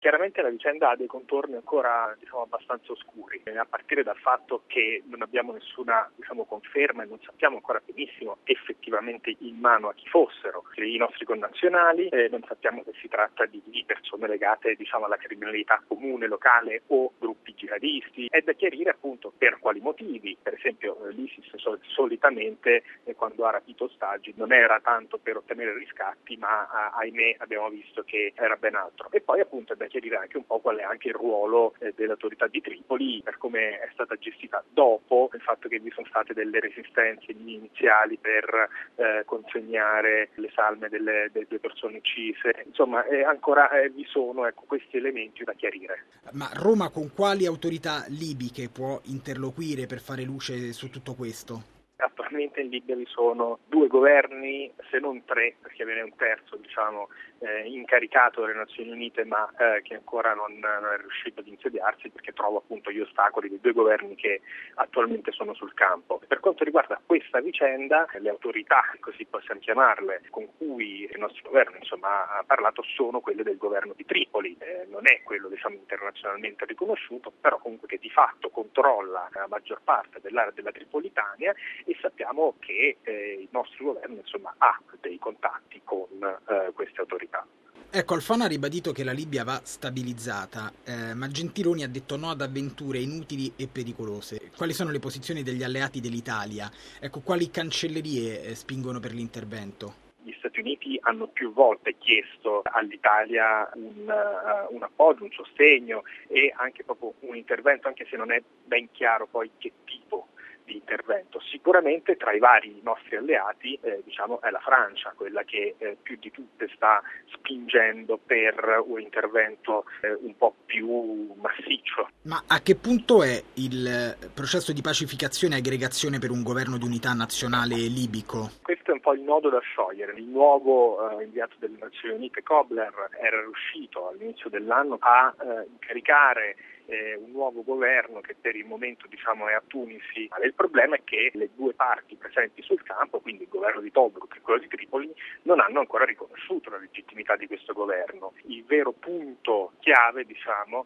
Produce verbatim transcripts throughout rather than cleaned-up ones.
chiaramente la vicenda ha dei contorni ancora diciamo, abbastanza oscuri, a partire dal fatto che non abbiamo nessuna diciamo, conferma e non sappiamo ancora benissimo effettivamente in mano a chi fossero i nostri connazionali, eh, non sappiamo se si tratta di persone legate diciamo, alla criminalità comune, locale o gruppi jihadisti. È da chiarire appunto per quali motivi. Per esempio l'ISIS sol- solitamente eh, quando ha rapito ostaggi non era tanto per ottenere riscatti, ma ah, ahimè abbiamo visto che era ben altro. E poi appunto è da chiarire anche un po' qual è anche il ruolo eh, dell'autorità di Tripoli per come è stata gestita dopo il fatto che vi sono state delle resistenze iniziali per eh, consegnare le salme delle, delle due persone uccise. Insomma eh, ancora eh, vi sono ecco, questi elementi da chiarire. Ma Roma con quali autorità libiche può interloquire per fare luce su tutto questo? Attualmente in Libia vi sono due governi, se non tre, perché ve n'è un terzo diciamo, eh, incaricato dalle Nazioni Unite ma eh, che ancora non, non è riuscito ad insediarsi perché trova appunto gli ostacoli dei due governi che attualmente sono sul campo. Per quanto riguarda questa vicenda, le autorità, così possiamo chiamarle, con cui il nostro governo insomma, ha parlato sono quelle del governo di Tripoli, eh, non è quello diciamo, internazionalmente riconosciuto, però comunque che di fatto controlla la maggior parte dell'area della Tripolitania e sappiamo che eh, il nostro governo insomma, ha dei contatti con eh, queste autorità. Ecco, Alfano ha ribadito che la Libia va stabilizzata, eh, ma Gentiloni ha detto no ad avventure inutili e pericolose. Quali sono le posizioni degli alleati dell'Italia? Ecco, quali cancellerie eh, spingono per l'intervento? Gli Stati Uniti hanno più volte chiesto all'Italia un, uh, un appoggio, un sostegno e anche proprio un intervento, anche se non è ben chiaro poi che tipo di intervento. Sicuramente tra i vari nostri alleati eh, diciamo è la Francia, quella che eh, più di tutte sta spingendo per un intervento eh, un po' più massiccio. Ma a che punto è il processo di pacificazione e aggregazione per un governo di unità nazionale libico? Questo è un po' il nodo da sciogliere. Il nuovo eh, inviato delle Nazioni Unite, Kobler, era riuscito all'inizio dell'anno a eh, incaricare eh, un nuovo governo che per il momento diciamo, è a Tunisi. Il problema è che le due parti presenti sul campo, quindi il governo di Tobruk e quello di Tripoli, non hanno ancora riconosciuto la legittimità di questo governo. Il vero punto chiave diciamo,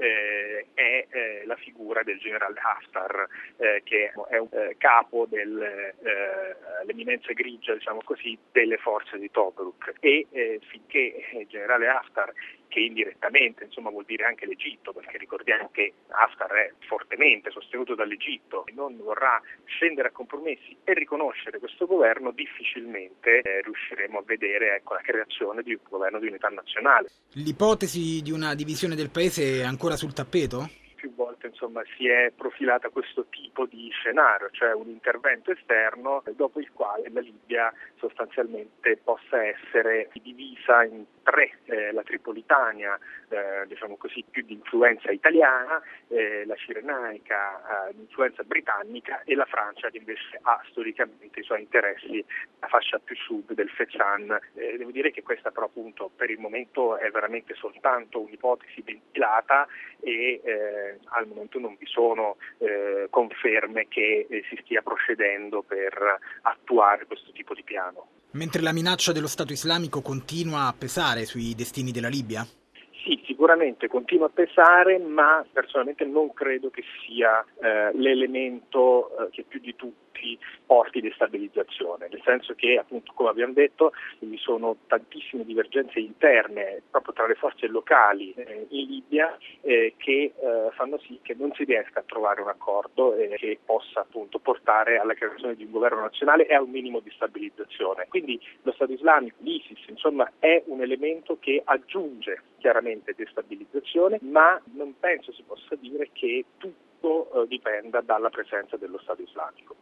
eh, è eh, la figura del generale Haftar, eh, che è un eh, capo dell'eminenza eh, grigia diciamo così, delle forze di Tobruk e eh, finché il generale Haftar, che indirettamente insomma vuol dire anche l'Egitto, perché ricordiamo che Haftar è fortemente sostenuto dall'Egitto e non vorrà scendere a compromessi e riconoscere questo governo, difficilmente eh, riusciremo a vedere ecco, la creazione di un governo di unità nazionale. L'ipotesi di una divisione del paese è ancora sul tappeto? Più volte insomma, si è profilata questo tipo di scenario, cioè un intervento esterno dopo il quale la Libia sostanzialmente possa essere divisa in tre, eh, la Tripolitania eh, diciamo così più di influenza italiana, eh, la Cirenaica eh, di influenza britannica e la Francia che invece ha storicamente i suoi interessi la fascia più sud del Fezzan. Eh, devo dire che questa però appunto per il momento è veramente soltanto un'ipotesi ventilata e eh, al momento non vi sono eh, conferme che eh, si stia procedendo per attuare questo tipo di piano. Mentre la minaccia dello Stato islamico continua a pesare sui destini della Libia? Sì, sicuramente continua a pesare, ma personalmente non credo che sia eh, l'elemento eh, che più di tutti porti destabilizzazione, nel senso che appunto come abbiamo detto vi sono tantissime divergenze interne proprio tra le forze locali eh, in Libia eh, che eh, fanno sì che non si riesca a trovare un accordo eh, che possa appunto portare alla creazione di un governo nazionale e a un minimo di stabilizzazione. Quindi lo Stato islamico, l'ISIS, insomma è un elemento che aggiunge chiaramente destabilizzazione, ma non penso si possa dire che tutto eh, dipenda dalla presenza dello Stato islamico.